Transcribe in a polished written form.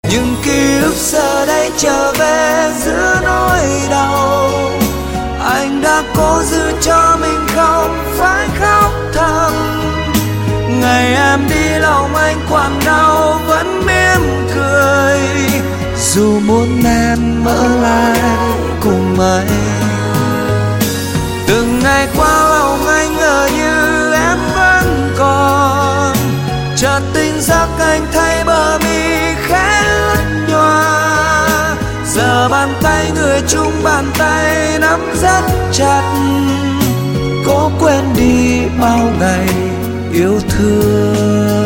Nhưng ký ức giờ đây trở về giữa nỗi đau. Anh đã cố giữ cho mình không phải khóc thầm. Ngày em đi lòng anh quặn đau vẫn mỉm cười, dù muốn em ở lại cùng anh. Từng ngày qua lòng anh ngờ như em vẫn còn, chợt tỉnh giấc anh thấy bờ mi khẽ ướt nhòa. Giờ bàn tay người chung bàn tay nắm rất chặt, cố quên đi bao ngày yêu thương.